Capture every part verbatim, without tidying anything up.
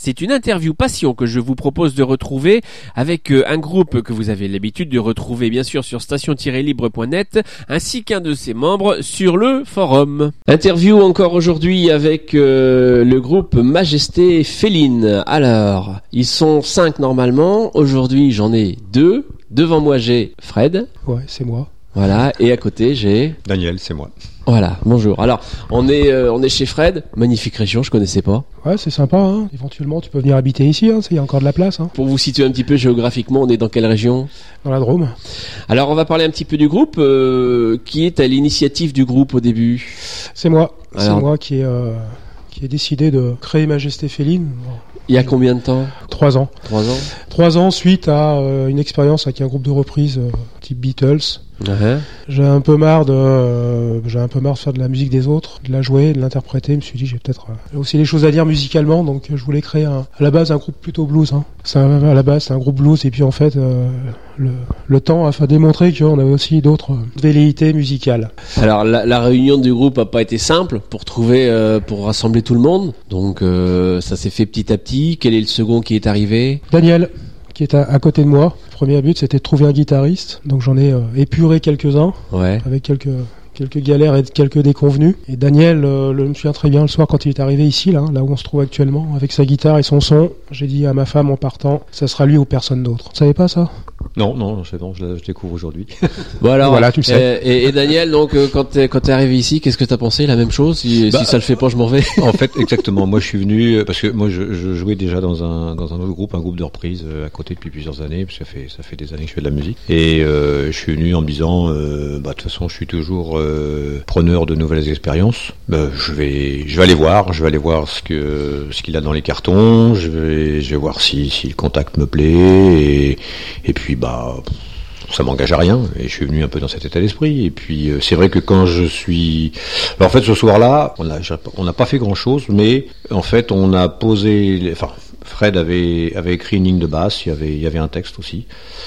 C'est une interview passion que je vous propose de retrouver avec un groupe que vous avez l'habitude de retrouver bien sûr sur station tiret libre point net ainsi qu'un de ses membres sur le forum. Interview encore aujourd'hui avec euh, le groupe Majesté Féline. Alors, ils sont cinq normalement. Aujourd'hui, j'en ai deux. Devant moi, j'ai Fred. Ouais, c'est moi. Voilà, et à côté, j'ai... Daniel, c'est moi. Voilà, bonjour. Alors, on est euh, on est chez Fred, magnifique région, je connaissais pas. Ouais, c'est sympa, hein. Éventuellement, tu peux venir habiter ici, hein. Il y a encore de la place, hein. Pour vous situer un petit peu géographiquement, on est dans quelle région ? Dans la Drôme. Alors, on va parler un petit peu du groupe. Euh, qui est à l'initiative du groupe au début ? C'est moi. Alors... C'est moi qui ai, euh, qui ai décidé de créer Majesté Féline. Il y a combien de temps ? Trois ans. Trois ans. Trois ans suite à euh, une expérience avec un groupe de reprise euh, type Beatles. Uh-huh. J'ai un peu marre de, euh, j'ai un peu marre de faire de la musique des autres, de la jouer, de l'interpréter. Je me suis dit, j'ai peut-être euh, aussi des choses à dire musicalement, donc euh, je voulais créer un, à la base un groupe plutôt blues. Hein. C'est un, à la base c'est un groupe blues, et puis en fait, euh, le, le temps a démontré qu'on avait aussi d'autres euh, velléités musicales. Alors la, la réunion du groupe a pas été simple pour trouver, euh, pour rassembler tout le monde. Donc euh, ça s'est fait petit à petit. Quel est le second qui est arrivé ? Daniel, qui est à, à côté de moi. Le premier but, c'était de trouver un guitariste. Donc j'en ai euh, épuré quelques-uns, ouais. avec quelques quelques galères et quelques déconvenues. Et Daniel, euh, le, je me souviens très bien le soir quand il est arrivé ici, là, là où on se trouve actuellement, avec sa guitare et son son. J'ai dit à ma femme en partant, ça sera lui ou personne d'autre. Vous savez pas ça ? Non, non, c'est bon, je, je découvre aujourd'hui. Bon alors, voilà, tu le sais. Et, et Daniel, donc euh, quand t'es quand t'es arrivé ici, qu'est-ce que t'as pensé ? La même chose ? Si, bah, si ça le fait pas, je m'en vais. En fait, exactement. Moi, je suis venu parce que moi, je, je jouais déjà dans un dans un autre groupe, un groupe de reprise euh, à côté depuis plusieurs années, parce que ça fait ça fait des années que je fais de la musique. Et euh, je suis venu en me disant, euh, bah de toute façon, je suis toujours euh, preneur de nouvelles expériences. Bah, je vais je vais aller voir, je vais aller voir ce que ce qu'il a dans les cartons. Je vais je vais voir si si le contact me plaît et et puis bah ça m'engage à rien et je suis venu un peu dans cet état d'esprit et puis euh, c'est vrai que quand je suis alors, en fait ce soir-là on a on n'a pas fait grand-chose mais en fait on a posé enfin Fred avait avait écrit une ligne de basse, il y avait il y avait un texte aussi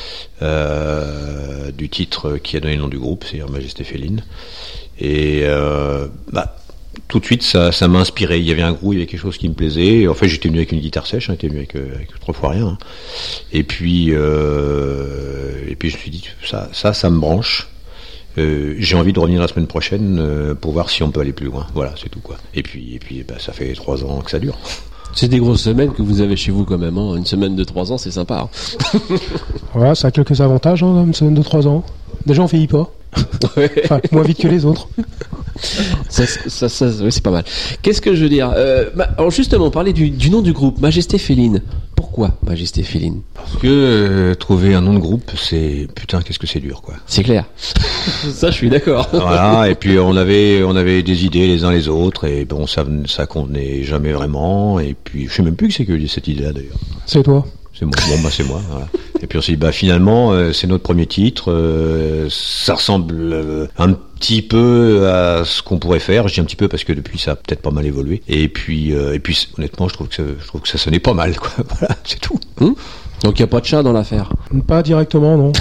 euh, du titre qui a donné le nom du groupe, c'est-à-dire Majesté Féline et euh, bah tout de suite, ça, ça m'a inspiré. Il y avait un groove, il y avait quelque chose qui me plaisait. Et en fait, j'étais venu avec une guitare sèche, hein, j'étais venu avec, avec trois fois rien. Hein. Et puis, euh, et puis, je me suis dit, ça, ça, ça me branche. Euh, j'ai envie de revenir la semaine prochaine euh, pour voir si on peut aller plus loin. Voilà, c'est tout quoi. Et puis, et puis, bah, ça fait trois ans que ça dure. C'est des grosses semaines que vous avez chez vous quand même. Hein. Une semaine de trois ans, c'est sympa. Hein. Voilà, ça a quelques avantages, hein, une semaine de trois ans. Déjà, on vieillit pas. Enfin, moins vite que les autres. ça, ça, ça, oui, c'est pas mal. Qu'est-ce que je veux dire euh, bah, alors justement, parler du, du nom du groupe, Majesté Féline. Pourquoi Majesté Féline ? Parce que euh, trouver un nom de groupe, c'est putain, qu'est-ce que c'est dur, quoi. C'est clair. Ça, je suis d'accord. Voilà. Et puis on avait, on avait des idées les uns les autres, et bon, ça, ça convenait jamais vraiment. Et puis, je sais même plus que c'est que cette idée-là d'ailleurs. C'est toi. C'est moi. Bon, bah c'est moi. Voilà. Et puis on s'est dit, bah finalement, euh, c'est notre premier titre. Euh, ça ressemble euh, un petit peu à ce qu'on pourrait faire. Je dis un petit peu parce que depuis ça a peut-être pas mal évolué. Et puis, euh, et puis honnêtement, je trouve que ça, je trouve que ça sonnait pas mal, quoi. Voilà, c'est tout. Hum Donc il y a pas de chat dans l'affaire. Pas directement, non.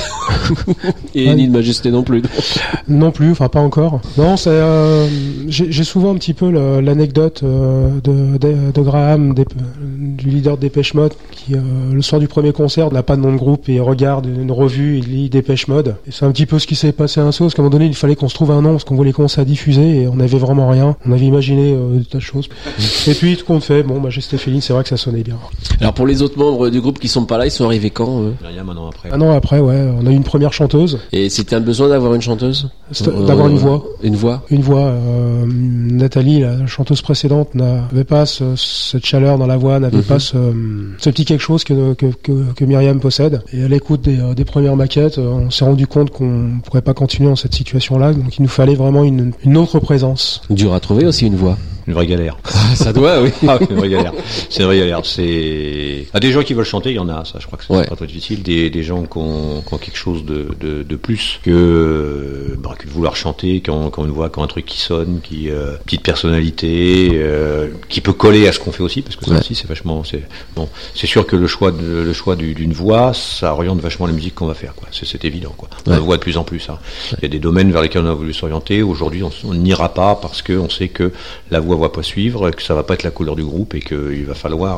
Et ouais. Ni de Majesté non plus. Non plus, enfin pas encore. Non, c'est euh, j'ai, j'ai souvent un petit peu le, l'anecdote euh, de, de, de Graham, des, du leader de Dépêche Mode, qui euh, le soir du premier concert n'a pas de nom de groupe et regarde une revue, il lit Dépêche Mode. Et c'est un petit peu ce qui s'est passé un saut, parce qu'à un moment donné, il fallait qu'on se trouve un nom, parce qu'on voulait commencer à diffuser et on n'avait vraiment rien. On avait imaginé euh, des tas de choses. Et puis tout compte fait, bon, Majesté Féline, c'est vrai que ça sonnait bien. Alors pour les autres membres du groupe qui sont pas là, ils sont arrivés quand eux ? Rien, un an après. Un an après, ouais. On a eu une première chanteuse. Et c'était un besoin d'avoir une chanteuse ? euh, D'avoir une voix. Une voix Une voix. Euh, Nathalie, la chanteuse précédente, n'avait pas ce, cette chaleur dans la voix, n'avait mm-hmm. pas ce, ce petit quelque chose que, que, que, que Myriam possède. Et à l'écoute des, des premières maquettes, on s'est rendu compte qu'on ne pourrait pas continuer dans cette situation-là. Donc il nous fallait vraiment une, une autre présence. Dur à trouver aussi une voix. Une vraie galère. Ça doit, oui. Ah, une vraie galère. C'est une vraie galère. C'est ah, des gens qui veulent chanter, il y en a. Ça, je crois que c'est ouais. pas trop difficile. Des, des gens qui ont, qui ont quelque chose de, de, de plus que, bah, que de vouloir chanter, qui ont, qui ont une voix, qui ont un truc qui sonne, qui euh, petite personnalité, euh, qui peut coller à ce qu'on fait aussi, parce que ça ouais. aussi c'est vachement. C'est bon. C'est sûr que le choix, de, le choix du, d'une voix, ça oriente vachement la musique qu'on va faire. Quoi. C'est, c'est évident. Quoi. On ouais. le voit de plus en plus. Hein. Ouais. Il y a des domaines vers lesquels on a voulu s'orienter. Aujourd'hui, on, on n'ira pas parce que on sait que la voix voix va pas suivre, que ça va pas être la couleur du groupe et qu'il va falloir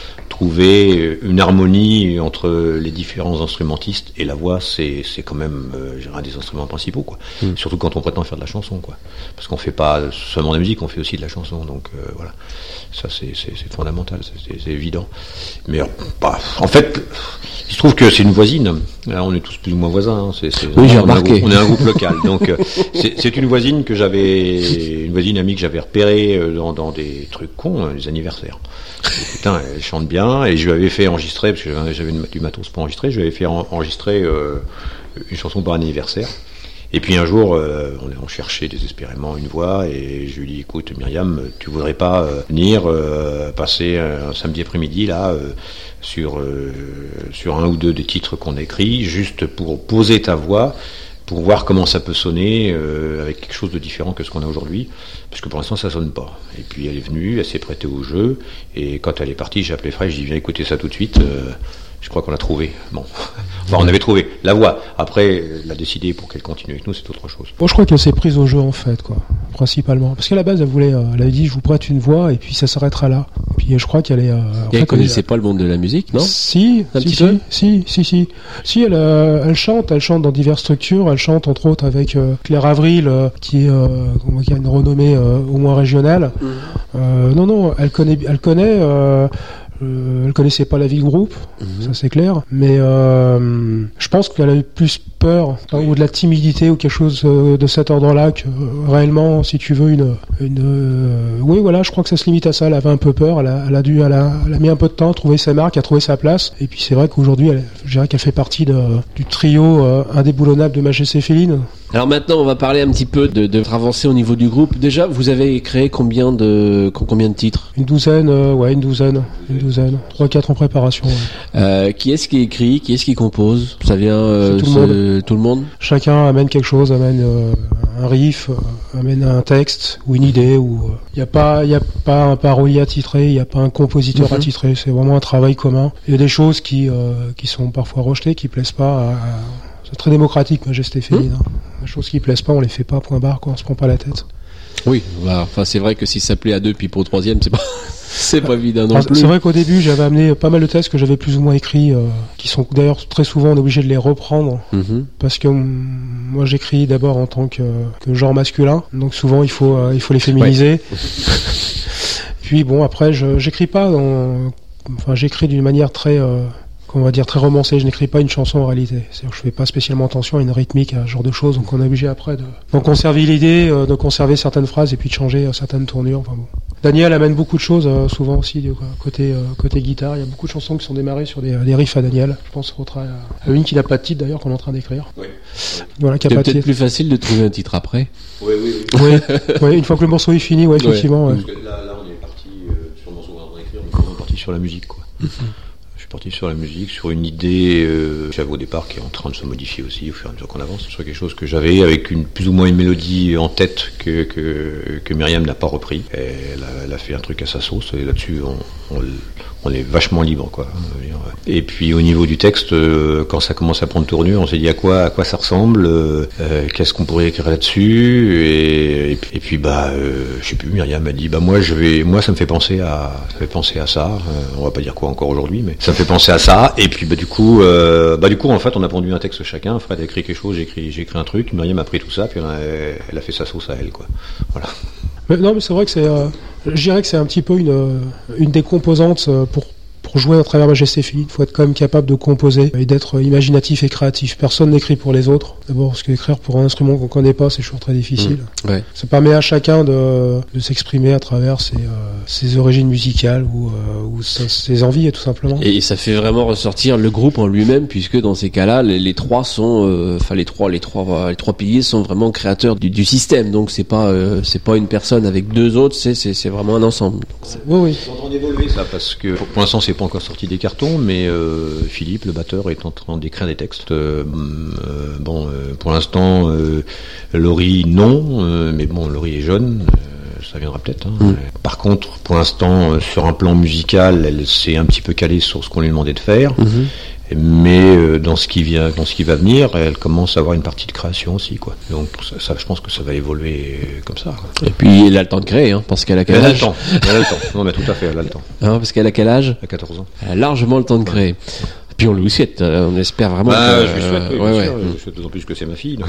trouver une harmonie entre les différents instrumentistes, et la voix c'est c'est quand même euh, un des instruments principaux, quoi. Mm. Surtout quand on prétend faire de la chanson, quoi. Parce qu'on fait pas seulement de la musique, on fait aussi de la chanson, donc euh, voilà. Ça c'est c'est, c'est fondamental, c'est, c'est évident. Mais bah, en fait, il se trouve que c'est une voisine. Là, on est tous plus ou moins voisins. Hein. C'est, c'est, oui, j'ai on, remarqué. On est un groupe local, donc euh, c'est, c'est une voisine que j'avais, une voisine amie que j'avais repérée dans, dans des trucs cons, des anniversaires. Et putain, elle chante bien, et je lui avais fait enregistrer, parce que j'avais, j'avais du matos pour enregistrer, je lui avais fait en, enregistrer euh, une chanson pour un anniversaire. Et puis un jour, euh, on, on cherchait désespérément une voix, et je lui dis, écoute Myriam, tu voudrais pas euh, venir euh, passer un samedi après-midi là euh, sur euh, sur un ou deux des titres qu'on a écrits, juste pour poser ta voix, pour voir comment ça peut sonner euh, avec quelque chose de différent que ce qu'on a aujourd'hui, parce que pour l'instant ça sonne pas. Et puis elle est venue, elle s'est prêtée au jeu, et quand elle est partie, j'ai appelé Fred, je dis viens écouter ça tout de suite. Euh, Je crois qu'on l'a trouvé. Bon, enfin, on avait trouvé la voix. Après, la décider pour qu'elle continue avec nous, c'est autre chose. Moi, je crois qu'elle s'est prise au jeu en fait, quoi, principalement. Parce qu'à la base, elle voulait, euh, elle avait dit, je vous prête une voix, et puis ça s'arrêtera là. Puis je crois qu'elle est. Euh, et elle connaissait elle... pas le monde de la musique, non ? Si, un si, petit si, peu si, si, si, si. Elle, euh, elle chante, elle chante dans diverses structures. Elle chante entre autres avec euh, Claire Avril, euh, qui est, euh, qui a une renommée euh, au moins régionale. Mmh. Euh, non, non, elle connaît, elle connaît. Euh, Euh, elle connaissait pas la vie de groupe, mmh. ça c'est clair, mais euh, je pense qu'elle a eu plus peur, oui. ou de la timidité ou quelque chose euh, de cet ordre-là que euh, réellement, si tu veux, une, une euh, oui voilà, je crois que ça se limite à ça. Elle avait un peu peur, elle a, elle a dû, elle a, elle a mis un peu de temps à trouver ses marques, à trouver sa place, et puis c'est vrai qu'aujourd'hui, elle, je dirais qu'elle fait partie de, du trio euh, indéboulonnable de Majesté Féline. Alors maintenant, on va parler un petit peu de, de votre avancée au niveau du groupe. Déjà, vous avez créé combien de combien de titres ? Une douzaine, euh, ouais, une douzaine, une douzaine, trois, quatre en préparation. Ouais. Euh, qui est-ce qui écrit ? Qui est-ce qui compose ? Ça vient euh, tout, le monde. tout le monde. Chacun amène quelque chose, amène euh, un riff, euh, amène un texte ou une idée. Ou il euh, y a pas, il y a pas un parolier attitré, il y a pas un compositeur mm-hmm. attitré. C'est vraiment un travail commun. Il y a des choses qui euh, qui sont parfois rejetées, qui plaisent pas. À, à... C'est très démocratique, Majesté Féline. Mmh. Hein. Les choses qui plaisent pas, on les fait pas, point barre, quoi. On se prend pas la tête. Oui, bah, enfin c'est vrai que si ça plaît à deux puis pour le troisième, c'est pas c'est pas évident non enfin, plus. C'est vrai qu'au début, j'avais amené pas mal de textes que j'avais plus ou moins écrits, euh, qui sont d'ailleurs très souvent on est obligé de les reprendre, mmh. parce que um, moi j'écris d'abord en tant que, que genre masculin, donc souvent il faut euh, il faut les féminiser. Ouais. Puis bon, après je j'écris pas dans, enfin j'écris d'une manière très euh, on va dire très romancé, je n'écris pas une chanson en réalité. C'est-à-dire que je fais pas spécialement attention à une rythmique, à ce genre de choses, donc on est obligé après de, de conserver l'idée, euh, de conserver certaines phrases et puis de changer euh, certaines tournures. Enfin bon. Daniel amène beaucoup de choses, euh, souvent aussi de, côté euh, côté guitare. Il y a beaucoup de chansons qui sont démarrées sur des, des riffs à Daniel. Je pense au à, à une qui n'a pas de titre d'ailleurs qu'on est en train d'écrire. Oui. Voilà, qui a c'est pas peut-être de titre. Plus facile de trouver un titre après. Oui, oui, oui. oui, oui, une fois que le morceau est fini, ouais, effectivement. Ouais. Ouais. Parce que là, là, on est parti euh, sur le morceau qu'on est en train d'écrire, mais on est parti sur la musique, quoi. Parti sur la musique, sur une idée euh, que j'avais au départ qui est en train de se modifier aussi au fur et à mesure qu'on avance, sur quelque chose que j'avais avec une plus ou moins une mélodie en tête que que, que Myriam n'a pas repris. Et elle, a, elle a fait un truc à sa sauce et là-dessus on, on, on est vachement libre, quoi. Et puis au niveau du texte, euh, quand ça commence à prendre tournure, on s'est dit à quoi à quoi ça ressemble, euh, qu'est-ce qu'on pourrait écrire là-dessus, et, et, puis, et puis bah euh, je sais plus, Myriam m'a dit bah moi je vais moi ça me fait penser à ça fait penser à ça, euh, on va pas dire quoi encore aujourd'hui, mais ça me fait penser à ça, et puis bah du coup euh, bah du coup en fait on a pondu un texte chacun. Fred a écrit quelque chose, j'ai écrit j'ai écrit un truc, Myriam a pris tout ça, puis elle a, elle a fait sa sauce à elle, quoi. Voilà. Mais non, mais c'est vrai que c'est, euh, je dirais que c'est un petit peu une une des composantes pour pour jouer à travers Majesté Féline. Il faut être quand même capable de composer et d'être imaginatif et créatif. Personne n'écrit pour les autres. D'abord, parce qu'écrire pour un instrument qu'on connaît pas, c'est toujours très difficile. Mmh, ouais. Ça permet à chacun de, de s'exprimer à travers ses, euh, ses origines musicales ou, euh, ou sa, ses envies, tout simplement. Et ça fait vraiment ressortir le groupe en lui-même, puisque dans ces cas-là, les, les trois sont, enfin euh, les trois, les trois, les trois piliers sont vraiment créateurs du, du système. Donc c'est pas, euh, c'est pas une personne avec deux autres, c'est, c'est, c'est vraiment un ensemble. Donc, oui, oui. C'est en train d'évoluer ça, parce que pour, pour l'instant c'est pas encore sorti des cartons, mais euh, Philippe, le batteur, est en train d'écrire des textes. Euh, euh, bon, euh, pour l'instant, euh, Laurie non, euh, mais bon, Laurie est jeune, euh, ça viendra peut-être. Hein. Mm. Par contre, pour l'instant, euh, sur un plan musical, elle s'est un petit peu calée sur ce qu'on lui demandait de faire. Mm-hmm. mais euh, dans ce qui vient, dans ce qui va venir, elle commence à avoir une partie de création aussi, quoi. Donc ça, ça je pense que ça va évoluer comme ça, quoi. Et puis elle a le temps de créer, hein, parce qu'elle a quel elle âge? a le temps. Elle a le temps. Non, mais tout à fait, elle a le temps. Hein, parce qu'elle a quel âge? Elle a quatorze ans. Elle a largement le temps de créer. Puis on lui souhaite, euh, on espère vraiment. Bah, que, je lui souhaite, oui, euh, ouais, bien sûr, ouais. je lui souhaite d'autant plus que c'est ma fille. Donc.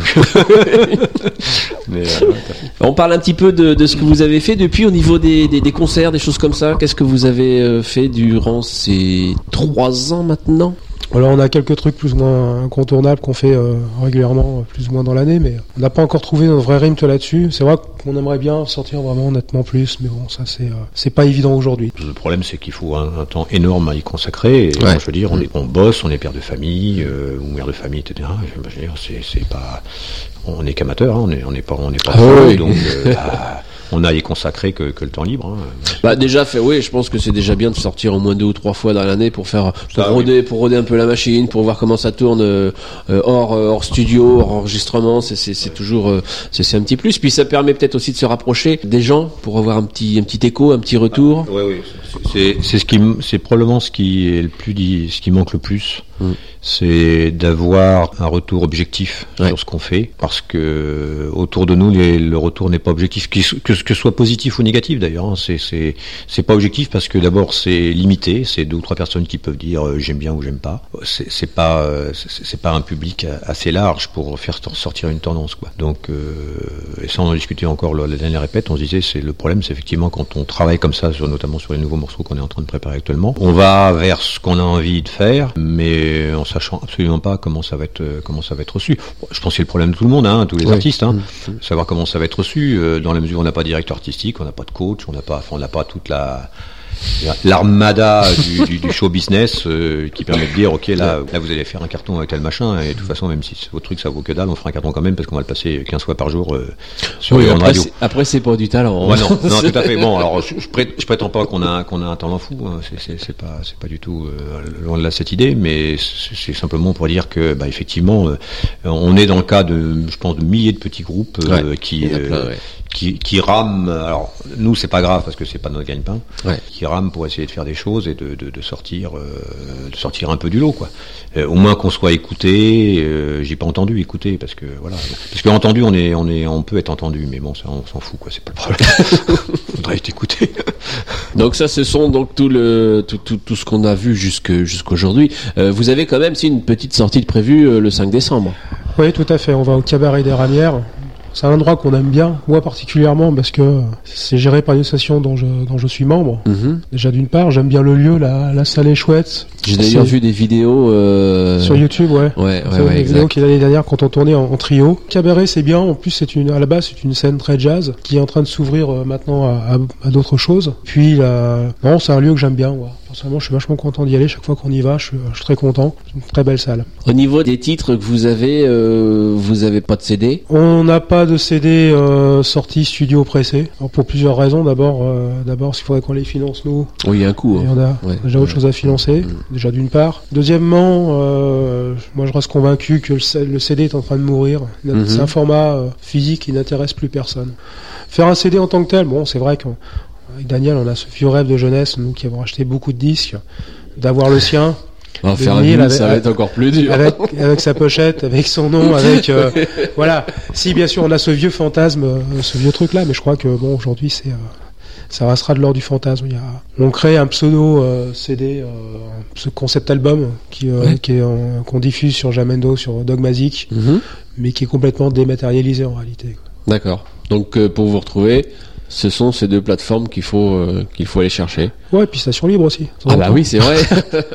Mais, euh, On parle un petit peu de, de ce que vous avez fait depuis au niveau des, des, des concerts, des choses comme ça. Qu'est-ce que vous avez euh, fait durant ces trois ans maintenant? Alors on a quelques trucs plus ou moins incontournables qu'on fait euh, régulièrement, plus ou moins dans l'année, mais on n'a pas encore trouvé notre vrai rythme là-dessus. C'est vrai qu'on aimerait bien sortir vraiment nettement plus, mais bon, ça c'est euh, c'est pas évident aujourd'hui. le problème, c'est qu'il faut un, un temps énorme à y consacrer. Et, Ouais. moi, je veux dire, on, est, on bosse, on est père de famille euh, ou mère de famille, et cetera. Je veux dire, c'est, c'est pas, on est qu'amateur, hein, on est, on est pas, on est pas Ah pro, oui. donc euh, bah, on a y consacré que, que le temps libre. Hein. Bah déjà fait, oui, je pense que c'est déjà bien de sortir au moins deux ou trois fois dans l'année pour faire, pour Ça, roder, pour roder un peu la machine, pour voir comment ça tourne euh, euh, hors euh, hors studio, hors enregistrement. C'est c'est c'est toujours euh, c'est c'est un petit plus. Puis ça permet peut-être aussi de se rapprocher des gens pour avoir un petit un petit écho, un petit retour. Oui, oui. C'est, c'est ce qui, m- c'est probablement ce qui est le plus, dit, ce qui manque le plus. Mm. C'est d'avoir un retour objectif Ouais. sur ce qu'on fait, parce que autour de nous, les, le retour n'est pas objectif, que, que ce soit positif ou négatif d'ailleurs. Hein, c'est, c'est, c'est pas objectif parce que d'abord c'est limité, c'est deux ou trois personnes qui peuvent dire euh, j'aime bien ou j'aime pas. C'est, c'est pas, euh, c'est, c'est pas un public assez large pour faire sortir une tendance, quoi. Donc, euh, et ça on en discutait encore la, la dernière répète, on se disait c'est le problème, c'est effectivement quand on travaille comme ça, sur, notamment sur les nouveaux morceaux qu'on est en train de préparer actuellement, on va vers ce qu'on a envie de faire, mais en sachant absolument pas comment ça va être, euh, comment ça va être reçu. Bon, je pense que c'est le problème de tout le monde, hein, tous les Oui. artistes, hein, Mmh. savoir comment ça va être reçu, euh, dans la mesure où on n'a pas de directeur artistique, on n'a pas de coach, on n'a pas, enfin, on n'a pas toute la l'armada du, du, du show business euh, qui permet de dire ok là là vous allez faire un carton avec tel machin, et de toute façon même si votre truc ça vaut que dalle, on fera un carton quand même parce qu'on va le passer quinze fois par jour euh, sur Oui, les ondes après, radio. c'est, après c'est pas du talent. Ouais, non, non, tout à fait. Bon, alors je, je, prét, je prétends pas qu'on a qu'on a un talent fou. Hein. C'est, c'est, c'est pas c'est pas du tout euh, loin de là cette idée, mais c'est, c'est simplement pour dire que bah, effectivement, euh, on est dans le cas de, je pense, de milliers de petits groupes euh, Ouais, qui il y en a euh, plein, ouais. qui qui rament. Alors nous, c'est pas grave parce que c'est pas notre gagne-pain. Ouais. Qui rament pour essayer de faire des choses et de de, de sortir euh, de sortir un peu du lot, quoi. Euh, au moins qu'on soit écouté. Euh, j'ai pas entendu écouter parce que voilà, parce que entendu, on est on est on peut être entendu, mais bon, ça on s'en fout, quoi. C'est pas le problème. Faudrait être écouté. Donc ça, ce sont donc tout le tout tout, tout ce qu'on a vu jusque jusqu'aujourd'hui. Euh, vous avez quand même si une petite sortie de prévue euh, le cinq décembre. Oui, tout à fait. On va au Cabaret des Ramières. C'est un endroit qu'on aime bien, moi particulièrement, parce que c'est géré par une association dont je, dont je suis membre. Mm-hmm. Déjà d'une part, j'aime bien le lieu, la, la salle est chouette. J'ai d'ailleurs C'est- vu des vidéos euh... sur YouTube, ouais. Ouais, ouais, C'est ouais, une vidéo exact. qui est l'année dernière quand on tournait en, en trio. Cabaret, c'est bien. En plus, c'est une, à la base, c'est une scène très jazz qui est en train de s'ouvrir euh, maintenant à, à, à d'autres choses. Puis, là, non, c'est un lieu que j'aime bien. Ouais. Personnellement, je suis vachement content d'y aller. Chaque fois qu'on y va, je suis, je suis très content. C'est une très belle salle. Au niveau des titres que vous avez, euh, vous avez pas de C D? On n'a pas de C D euh, sorti studio pressé. Alors, pour plusieurs raisons. D'abord, euh, d'abord, s'il faudrait qu'on les finance nous. Oui, il y a un coup. Et Hein. on a Ouais. déjà autre chose à financer, Mm. déjà d'une part. Deuxièmement, euh, moi je reste convaincu que le, C- le C D est en train de mourir. Mhm. C'est un format euh, physique qui n'intéresse plus personne. Faire un C D en tant que tel, bon, c'est vrai qu'avec Daniel, on a ce vieux rêve de jeunesse, nous qui avons acheté beaucoup de disques, d'avoir le sien. On va de faire un vinyle vinyle, avec- ça va être encore plus dur. Avec, avec sa pochette, avec son nom, avec euh, voilà. Si bien sûr on a ce vieux fantasme, euh, ce vieux truc là, mais je crois que bon aujourd'hui c'est euh, ça restera de l'ordre du fantasme. Il y a, on crée un pseudo euh, C D, euh, ce concept album qui, euh, Ouais. qui est en- qu'on diffuse sur Jamendo, sur Dogmatic, Mhm. mais qui est complètement dématérialisé en réalité, quoi. D'accord. Donc euh, pour vous retrouver, ce sont ces deux plateformes qu'il faut euh, qu'il faut aller chercher. Ouais, et puis Station Libre aussi. de temps Ah en bah temps. oui, c'est vrai.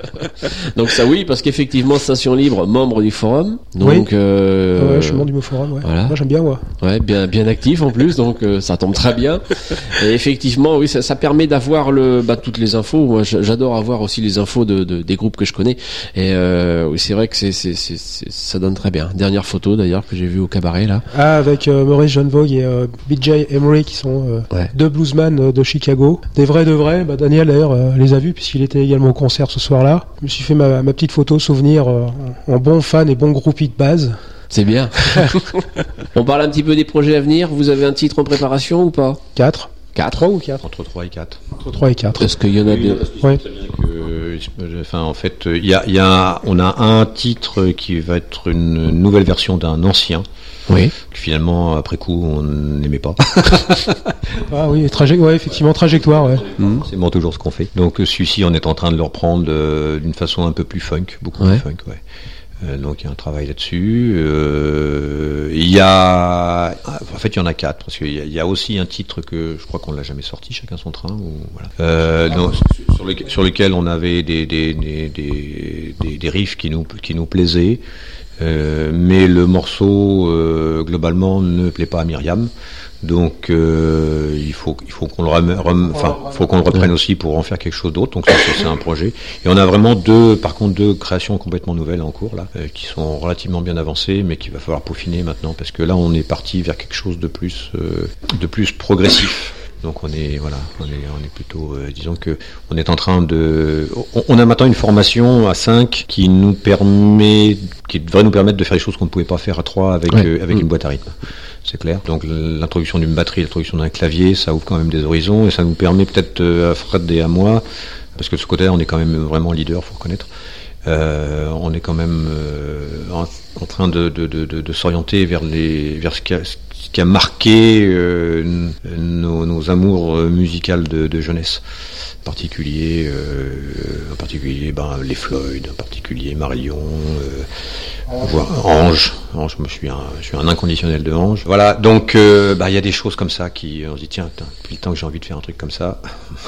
Donc ça oui, parce qu'effectivement Station Libre, membre du forum, donc Oui. euh, Ouais, je suis membre du Mot Forum, ouais. voilà. Moi j'aime bien, moi. ouais, bien bien actif en plus, donc euh, ça tombe très bien. Et effectivement, oui, ça, ça permet d'avoir le bah, toutes les infos. Moi, j- j'adore avoir aussi les infos de, de des groupes que je connais. Et euh, oui, c'est vrai que c'est c'est c'est c'est- ça donne très bien. Dernière photo d'ailleurs que j'ai vue au cabaret là. Ah, avec euh, Maurice John Vogue et euh, B J Emery qui sont euh, Ouais. deux bluesman euh, de Chicago. Des vrais de vrais. Bah, Daniel d'ailleurs euh, les a vus puisqu'il était également au concert ce soir-là. Je me suis fait ma, ma petite photo souvenir euh, en, en bon fan et bon groupie de base. C'est bien. On parle un petit peu des projets à venir. Vous avez un titre en préparation ou pas? Quatre. quatre. trois ou quatre? Entre trois et quatre. Entre trois et quatre. Est-ce qu'il y en a Oui, deux? parce que Ouais. très bien que, enfin, en fait, il y a, il y a, on a un titre qui va être une nouvelle version d'un ancien. Oui. Que finalement, après coup, on n'aimait pas. Ah oui, traje... ouais, effectivement, trajectoire, ouais. Mmh. C'est bon toujours ce qu'on fait. Donc celui-ci, on est en train de le reprendre euh, d'une façon un peu plus funk, beaucoup Ouais. plus funk, ouais. Euh, donc il y a un travail là-dessus. Euh, il y a, en fait, il y en a quatre parce qu'il y a, il y a aussi un titre que je crois qu'on l'a jamais sorti, chacun son train. Ou, voilà. Euh, donc, sur, les, sur lequel on avait des des des des, des, des riffs qui nous qui nous plaisaient. Euh, mais le morceau euh, globalement ne plaît pas à Myriam, donc euh, il faut il faut qu'on le rem, rem, enfin faut qu'on le reprenne aussi pour en faire quelque chose d'autre. Donc ça, c'est un projet. Et on a vraiment deux, par contre deux créations complètement nouvelles en cours là, euh, qui sont relativement bien avancées, mais qu'il va falloir peaufiner maintenant parce que là on est parti vers quelque chose de plus euh, de plus progressif. Donc on est voilà, on est on est plutôt euh, disons que on est en train de on, on a maintenant une formation à cinq qui nous permet qui devrait nous permettre de faire des choses qu'on ne pouvait pas faire à trois avec Ouais. euh, avec mmh. une boîte à rythme. C'est clair. Donc l'introduction d'une batterie, l'introduction d'un clavier, ça ouvre quand même des horizons et ça nous permet peut-être euh, à Fred et à moi, parce que de ce côté-là on est quand même vraiment leader, faut reconnaître. Euh, on est quand même euh, en, en train de, de, de, de, de s'orienter vers les vers ce qui a, ce qui a marqué euh, nos, nos amours musicales de, de jeunesse. En particulier, euh, en particulier ben, les Floyd, en particulier Marillion, euh, voire Ange. Ange, moi je suis un, je suis un inconditionnel de Ange. Voilà, donc euh, bah, il y a des choses comme ça qui, on se dit tiens, putain, depuis le temps que j'ai envie de faire un truc comme ça.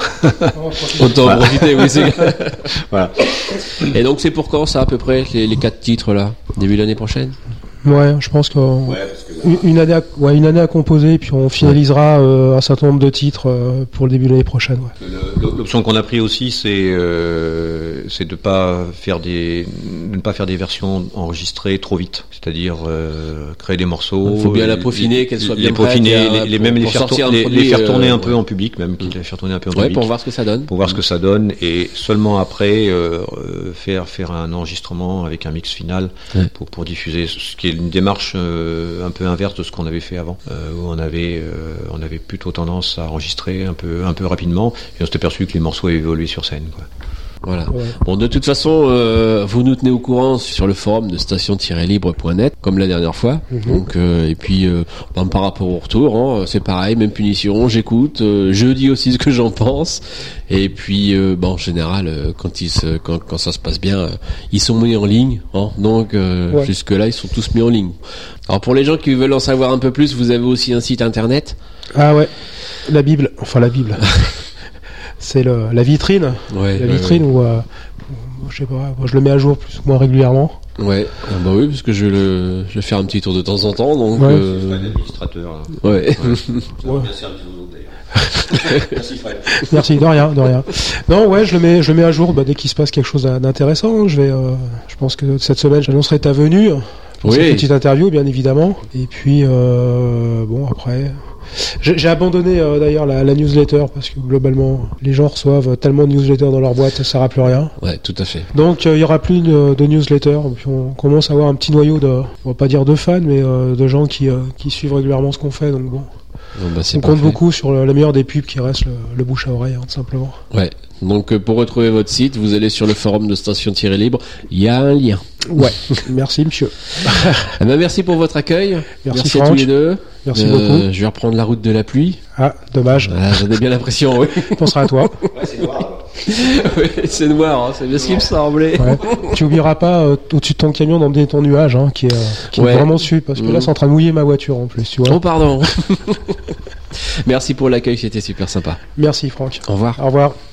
Autant en profiter, oui, c'est Voilà. Et donc c'est pour quand ça à peu près les, les quatre titres là? Début de l'année prochaine? Ouais, je pense qu'on Ouais, parce que une, une année à, ouais, une année à composer, puis on finalisera euh, un certain nombre de titres euh, pour le début de l'année prochaine. Ouais. Le- L'option qu'on a pris aussi, c'est euh, c'est de pas faire des de ne pas faire des versions enregistrées trop vite, c'est-à-dire euh, créer des morceaux. Il faut bien la les- peaufiner, qu'elle soit les bien peaufiner, prête, les, euh, les pour- même les pour faire, sortir tour- un les, produit, les faire tourner euh, un peu ouais. en public, même qu'ils les faire tourner un peu en Ouais, public. pour voir ce que ça donne. Pour voir ce que ça donne et seulement après euh, euh, faire faire un enregistrement avec un mix final Ouais. pour pour diffuser, ce qui est une démarche euh, un peu inverse de ce qu'on avait fait avant, euh, où on avait euh, on avait plutôt tendance à enregistrer un peu un peu rapidement et on s'était aperçu que les morceaux évoluaient sur scène, quoi. Voilà. Ouais. Bon, de toute façon, euh, vous nous tenez au courant sur le forum de station tiret libre point net, comme la dernière fois. Mhm. Donc, euh, et puis, euh, ben, par rapport au retour, hein, c'est pareil, même punition. J'écoute, euh, je dis aussi ce que j'en pense. Et puis, euh, ben, en général, euh, quand ils se, quand, quand ça se passe bien, euh, ils sont mis en ligne. Hein, donc, euh, Ouais. jusque là, ils sont tous mis en ligne. Alors, pour les gens qui veulent en savoir un peu plus, vous avez aussi un site internet. Ah ouais, la Bible, enfin la Bible. C'est le, la vitrine, Ouais. la vitrine où, euh, où, je sais pas, moi, je le mets à jour plus ou moins régulièrement. Ouais. Ah, bah oui, parce que je vais le, je vais faire un petit tour de temps en temps. Donc, Ouais. euh, L'administrateur. ouais. Ouais. Bien servi aux autres, d'ailleurs. Merci Fred. Merci, de rien, de rien. Non, ouais, je le mets, je le mets à jour bah, dès qu'il se passe quelque chose d'intéressant. Je vais, euh, je pense que cette semaine, j'annoncerai ta venue pour Oui. cette petite interview, bien évidemment. Et puis, euh, bon, après, j'ai j'ai abandonné euh, d'ailleurs la, la newsletter parce que globalement, les gens reçoivent tellement de newsletters dans leur boîte, ça sert à plus rien. Ouais, tout à fait. Donc, euh, il y aura plus de, de newsletter. Puis on commence à avoir un petit noyau de, on va pas dire de fans, mais euh, de gens qui, euh, qui suivent régulièrement ce qu'on fait. Donc bon, Bon, bah, c'est on compte parfait. beaucoup sur le, la meilleure des pubs qui reste le, le bouche à oreille, hein, tout simplement. Ouais. Donc euh, pour retrouver votre site, vous allez sur le forum de Station Tiré Libre. Il y a un lien. Ouais, merci monsieur. Eh ben, merci pour votre accueil. Merci, à Franck. tous les deux. Merci Euh, beaucoup. Je vais reprendre la route de la pluie. Ah, dommage. Ah, J'en ai bien l'impression, oui. On pensera à toi. Ouais, c'est noir. Oui, c'est noir, hein, c'est bien ce qui me semblait. Ouais. Tu oublieras pas euh, au-dessus de ton camion d'emmener ton nuage, hein, qui est, euh, qui Ouais. est vraiment dessus, parce que Mhm. là, c'est en train de mouiller ma voiture en plus, tu vois. Oh, pardon. Merci pour l'accueil, c'était super sympa. Merci Franck. Au revoir. Au revoir.